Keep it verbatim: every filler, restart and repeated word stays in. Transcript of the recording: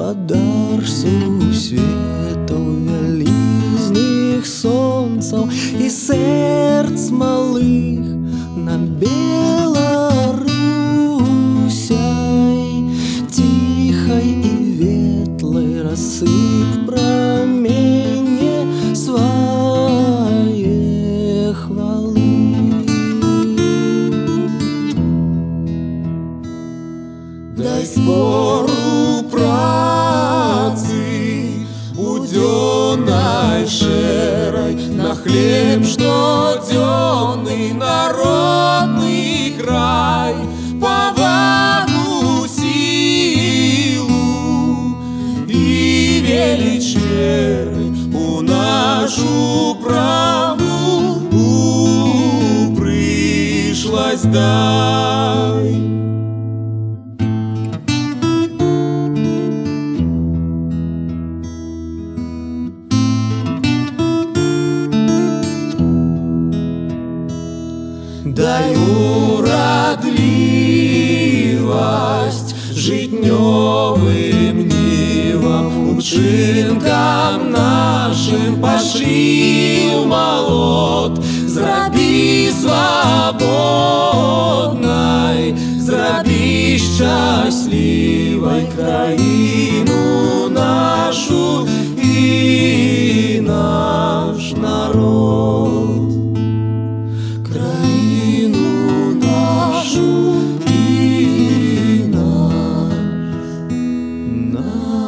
Гадар сусветаў вялізных сонцаў і сэрц малых на Беларусяй ціхай і ветлай рассып прамене свае хвалы. Дай спору працы у дзённай шэрай на хлеб штодзённы народны край, павагу, сілу і веліч веры у нашу правду прыйшлась дай. Дай урадлівасць жытнёвым нівам, учынкам нашым пашыў малот, зрабі свабоднай, зрабі шчаслівай краіну нашу і наш народ. Нашу и наш народ.